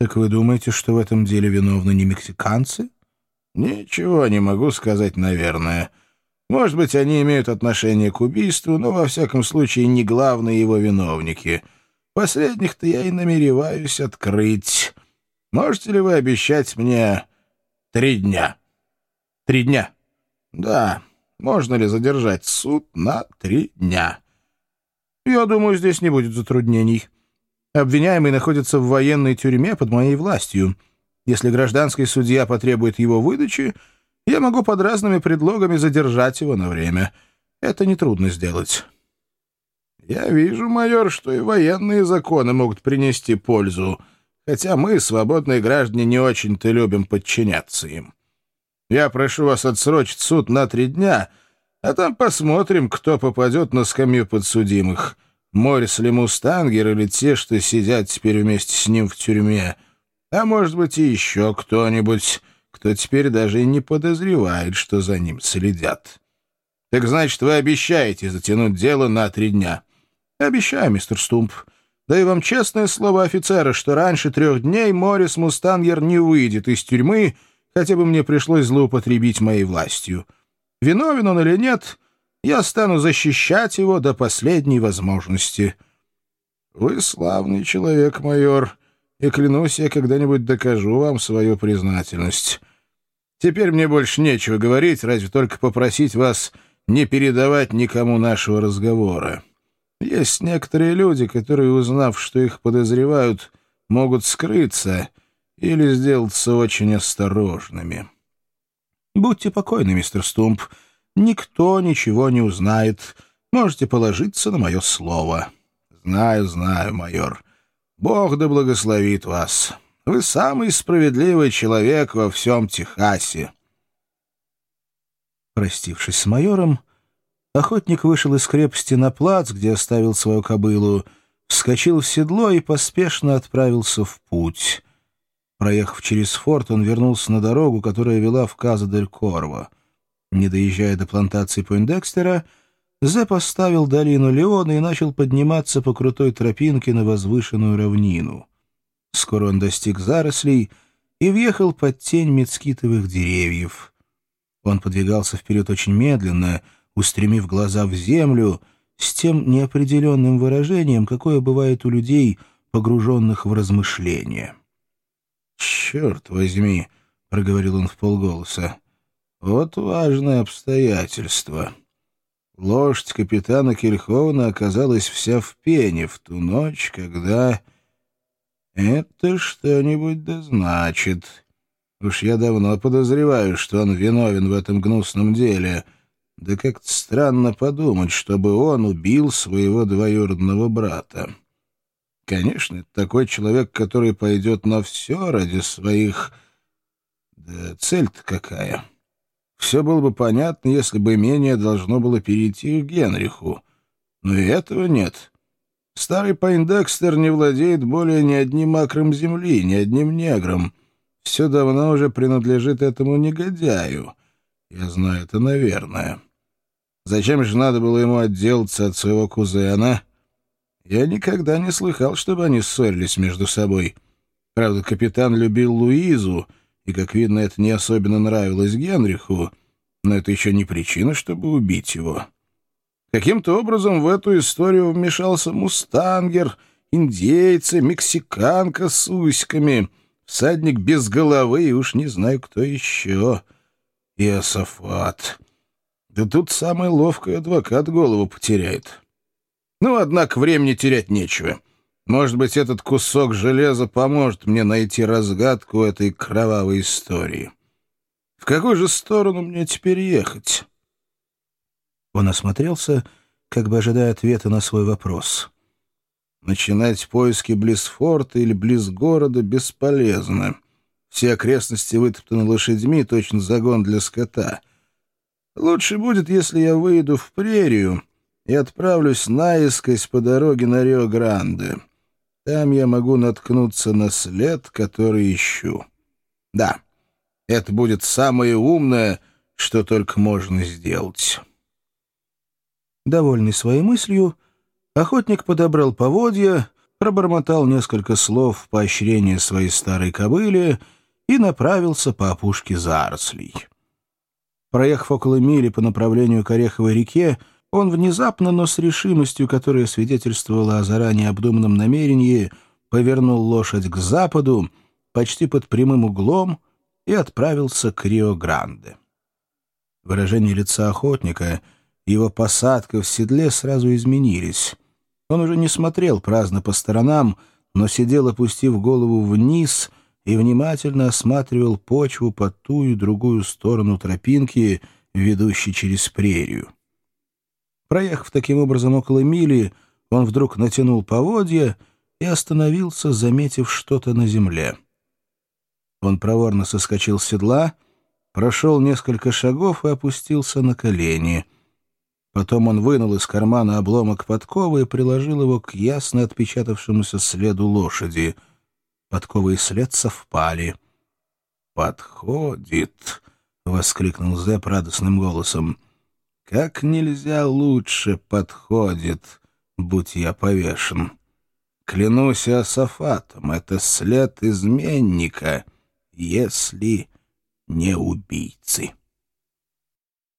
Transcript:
Так вы думаете, что в этом деле виновны не мексиканцы? Ничего не могу сказать, наверное. Может быть, они имеют отношение к убийству, но, во всяком случае, не главные его виновники. Последних-то я и намереваюсь открыть. Можете ли вы обещать мне 3 дня? 3 дня. Да. Можно ли задержать суд на 3 дня? Я думаю, здесь не будет затруднений. Обвиняемый находится в военной тюрьме под моей властью. Если гражданский судья потребует его выдачи, я могу под разными предлогами задержать его на время. Это нетрудно сделать. Я вижу, майор, что и военные законы могут принести пользу, хотя мы, свободные граждане, не очень-то любим подчиняться им. Я прошу вас отсрочить суд на 3 дня, а там посмотрим, кто попадет на скамью подсудимых. Моррис ли Мустангер или те, что сидят теперь вместе с ним в тюрьме. А может быть, и еще кто-нибудь, кто теперь даже и не подозревает, что за ним следят. Так значит, вы обещаете затянуть дело на 3 дня? Обещаю, мистер Стумп. Даю вам честное слово офицера, что раньше 3 дней Моррис Мустангер не выйдет из тюрьмы, хотя бы мне пришлось злоупотребить моей властью. Виновен он или нет, я стану защищать его до последней возможности. Вы славный человек, майор, и, клянусь, я когда-нибудь докажу вам свою признательность. Теперь мне больше нечего говорить, разве только попросить вас не передавать никому нашего разговора. Есть некоторые люди, которые, узнав, что их подозревают, могут скрыться или сделаться очень осторожными. Будьте покойны, мистер Стумп. Никто ничего не узнает. Можете положиться на мое слово. Знаю, майор. Бог да благословит вас. Вы самый справедливый человек во всем Техасе. Простившись с майором, охотник вышел из крепости на плац, где оставил свою кобылу, вскочил в седло и поспешно отправился в путь. Проехав через форт, он вернулся на дорогу, которая вела в Каза-дель-Корво. Не доезжая до плантации Пойндекстера, Зэп оставил долину Леона и начал подниматься по крутой тропинке на возвышенную равнину. Скоро он достиг зарослей и въехал под тень мескитовых деревьев. Он подвигался вперед очень медленно, устремив глаза в землю, с тем неопределенным выражением, какое бывает у людей, погруженных в размышления. «Черт возьми!» — проговорил он вполголоса. «Вот важное обстоятельство. Лошадь капитана Кельховна оказалась вся в пене в ту ночь, когда... Это что-нибудь да значит. Уж я давно подозреваю, что он виновен в этом гнусном деле. Да как-то странно подумать, чтобы он убил своего двоюродного брата. Конечно, это такой человек, который пойдет на все ради своих... Да цель-то какая? Все было бы понятно, если бы имение должно было перейти к Генриху. Но и этого нет. Старый Пойндекстер не владеет более ни одним акром земли, ни одним негром. Все давно уже принадлежит этому негодяю. Я знаю это, наверное. Зачем же надо было ему отделаться от своего кузена? Я никогда не слыхал, чтобы они ссорились между собой. Правда, капитан любил Луизу, и, как видно, это не особенно нравилось Генриху, но это еще не причина, чтобы убить его. Каким-то образом в эту историю вмешался мустангер, индейцы, мексиканка с усиками, всадник без головы и уж не знаю, кто еще. Иосафат. Да тут самый ловкий адвокат голову потеряет. Ну, однако, времени терять нечего. Может быть, этот кусок железа поможет мне найти разгадку этой кровавой истории. В какую же сторону мне теперь ехать? Он осмотрелся, как бы ожидая ответа на свой вопрос. Начинать поиски близ форта или близ города бесполезно. Все окрестности вытоптаны лошадьми, точно загон для скота. Лучше будет, если я выйду в прерию и отправлюсь наискось по дороге на Рио-Гранде. Там я могу наткнуться на след, который ищу. Да, это будет самое умное, что только можно сделать». Довольный своей мыслью, охотник подобрал поводья, пробормотал несколько слов в поощрение своей старой кобыле и направился по опушке зарослей. Проехав около мили по направлению к Ореховой реке, он внезапно, но с решимостью, которая свидетельствовала о заранее обдуманном намерении, повернул лошадь к западу, почти под прямым углом, и отправился к Рио-Гранде. Выражение лица охотника и его посадка в седле сразу изменились. Он уже не смотрел праздно по сторонам, но сидел, опустив голову вниз, и внимательно осматривал почву по ту и другую сторону тропинки, ведущей через прерию. Проехав таким образом около мили, он вдруг натянул поводья и остановился, заметив что-то на земле. Он проворно соскочил с седла, прошел несколько шагов и опустился на колени. Потом он вынул из кармана обломок подковы и приложил его к ясно отпечатавшемуся следу лошади. Подкова и след совпали. «Подходит!» — воскликнул Зэп радостным голосом. «Как нельзя лучше подходит, будь я повешен. Клянусь Иосафатом, это след изменника, если не убийцы».